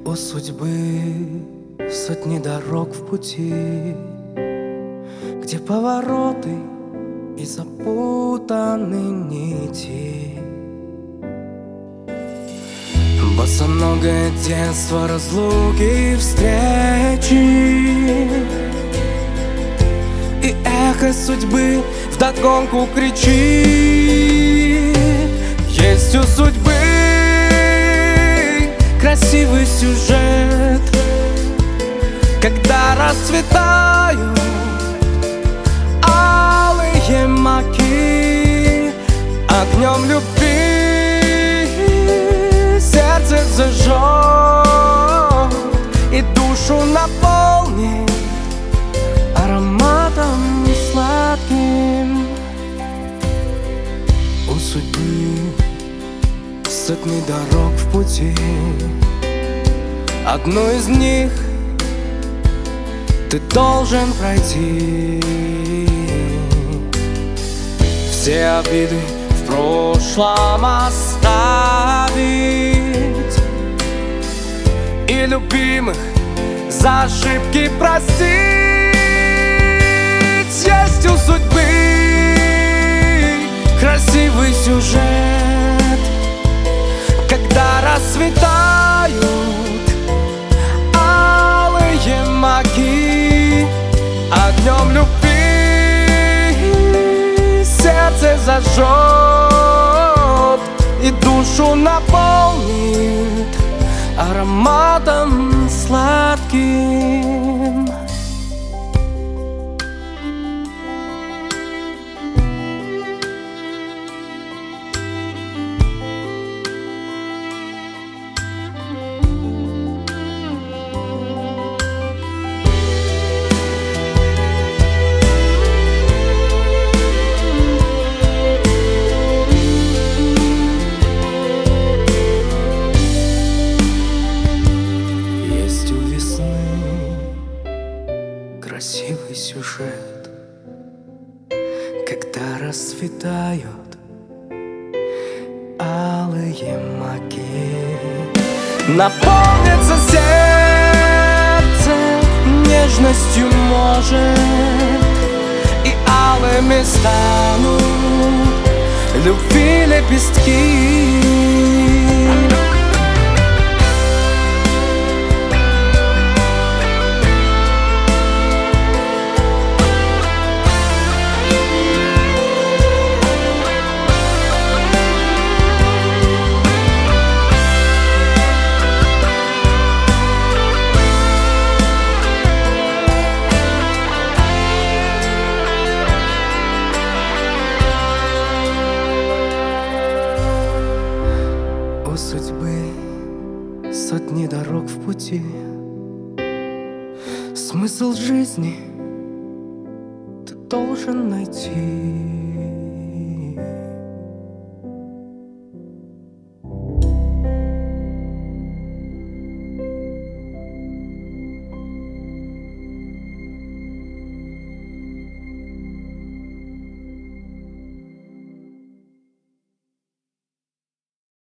У судьбы сотни дорог в пути, где повороты и запутаны нити. Босоногое детство, разлуки и встречи, и эхо судьбы вдогонку кричит. Есть у судьбы красивый сюжет, когда расцветают алые маки. Огнем любви сердце зажжет и душу наполнит ароматом сладким. У судьбы сотни дорог в пути, одну из них ты должен пройти. Все обиды в прошлом оставить и любимых за ошибки простить. Есть у судьбы красивый сюжет, когда расцветают алые маки. Огнем любви сердце зажжет и душу наполнит ароматом сладким. Красивый сюжет, когда расцветают алые маки. Наполнится сердце нежностью, может, и алыми станут любви лепестки. У судьбы сотни дорог в пути, смысл жизни ты должен найти.